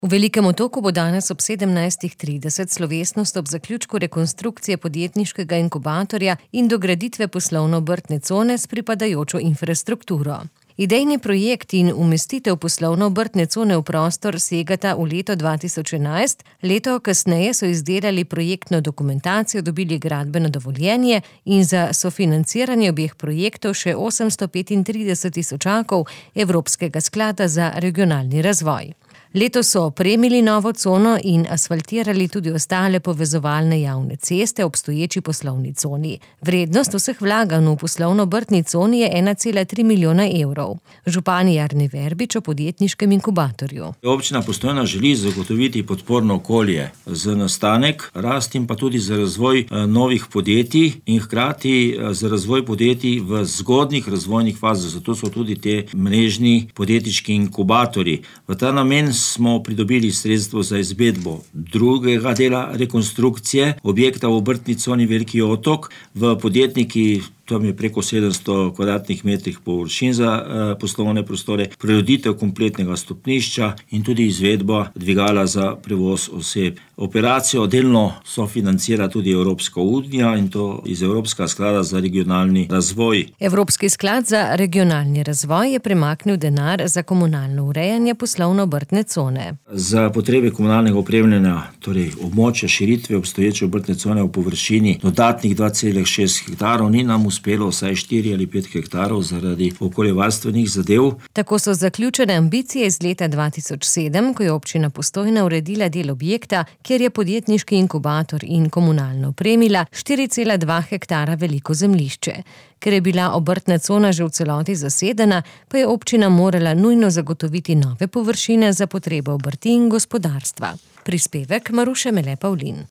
V Velikem Otoku bo danes ob 17:30 slovesnost ob zaključku rekonstrukcije podjetniškega inkubatorja in dograditve poslovno-obrtne cone s pripadajočo infrastrukturo. Idejni projekt in umestitev poslovno-obrtne cone v prostor segata v leto 2011, leto kasneje so izdelali projektno dokumentacijo, dobili gradbeno dovoljenje in za sofinanciranje obeh projektov še 835 tisočakov Evropskega sklada za regionalni razvoj. Letos so opremili novo cono in asfaltirali tudi ostale povezovalne javne ceste v obstoječi poslovni coni. Vrednost vseh vlaganj v poslovno-obrtni coni je 1,3 milijona evrov. Župan Jernej Verbič o podjetniškem inkubatorju. Občina Postojna želi zagotoviti podporno okolje za nastanek, rast in pa tudi za razvoj novih podjetij in hkrati za razvoj podjetij v zgodnjih razvojnih fazah. Zato so tudi te mrežni podjetniški inkubatorji. V ta namen smo pridobili sredstvo za izvedbo drugega dela rekonstrukcije objekta v obrtni coni Veliki Otok v podjetniki. Tam je preko 700 kvadratnih metrih površin za poslovne prostore, prireditev kompletnega stopnišča in tudi izvedba dvigala za prevoz oseb. Operacijo delno sofinancira tudi Evropska unija in to iz Evropskega sklada za regionalni razvoj. Evropski sklad za regionalni razvoj je premaknil denar za komunalno urejanje poslovno-obrtne cone. Za potrebe komunalnega opremljanja, torej območja širitve obstoječe obrtne cone v površini dodatnih 2,6 hektarov, ni nam uspelo vsaj 4 ali 5 hektarov zaradi okoljevarstvenih zadev. Tako so zaključene ambicije iz leta 2007, ko je občina Postojna uredila del objekta, kjer je podjetniški inkubator in komunalno opremila 4,2 hektara veliko zemljišče. Ker je bila obrtna cona že v celoti zasedena, pa je občina morala nujno zagotoviti nove površine za potrebe obrti in gospodarstva. Prispevek Maruše Mele Pavlin.